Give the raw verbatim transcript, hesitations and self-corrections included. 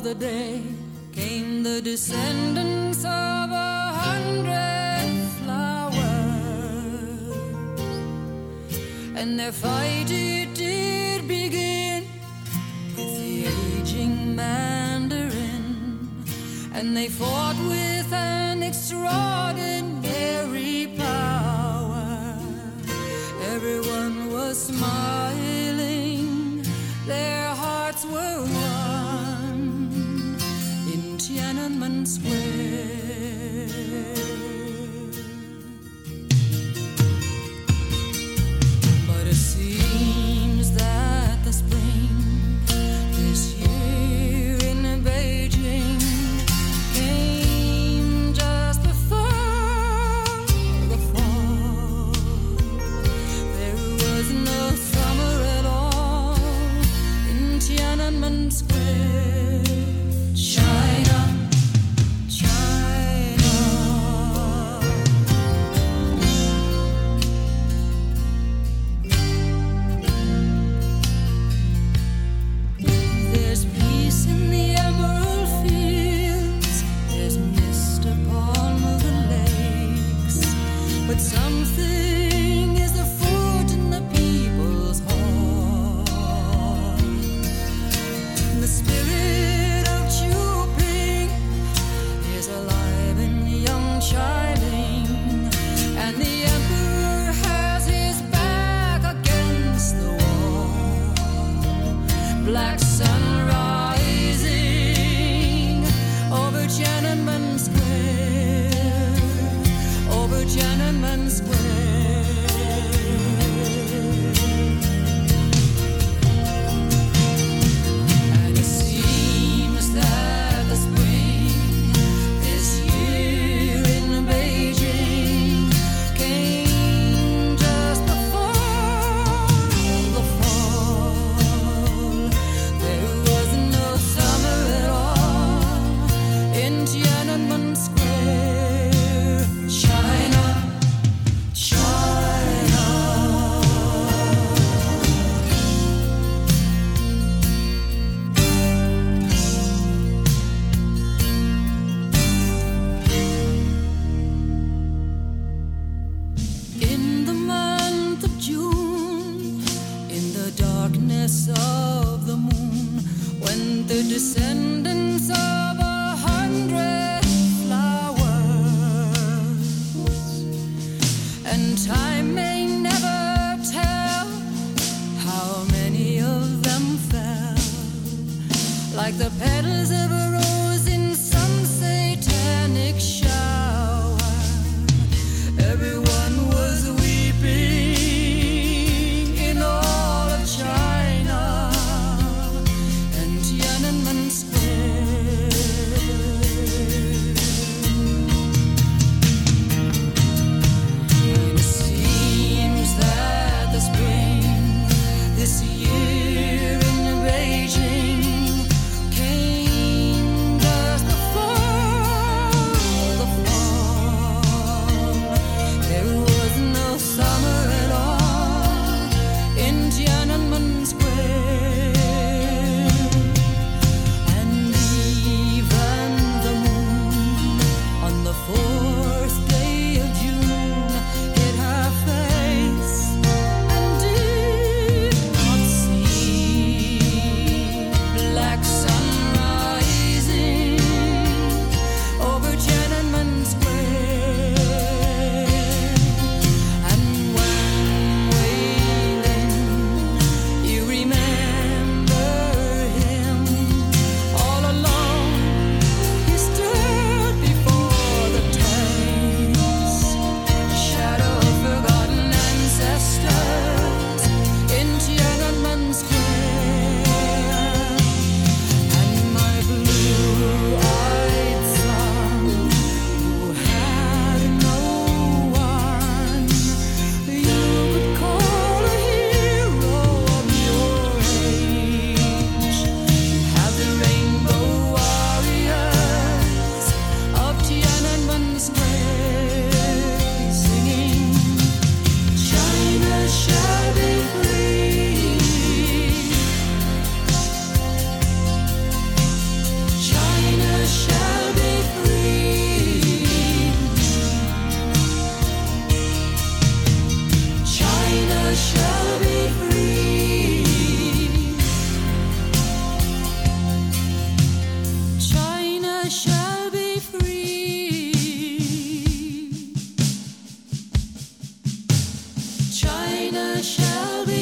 the day came the descendants of a hundred flowers, and their fight it did begin with the aging mandarin, and they fought with an extraordinary power. Everyone was smiling, their hearts were one in Tiananmen Square. But it seems that the spring this year in Beijing came just before the fall. There was no summer at all in Tiananmen Square. China, China. There's peace in the emerald fields, there's mist upon the lakes, but something is afoot in the people's heart. The spirit of Chuping is alive in young Xialing, and the emperor has his back against the wall. Black sun rising over Tiananmen Square, over Tiananmen Square. And it seems that the spring this year in Beijing came just before the fall. There was no summer at all in Tiananmen Square. China, China. In the month of June, in the darkness of the moon, when the descendants of a hundred flowers, and time may never tell how many of them fell, like the petals of a rose in some satanic shower. Everyone was weeping in all of China and Tiananmen Square. And it seems that the spring this year in Beijing came shall be free. China shall be free. China shall be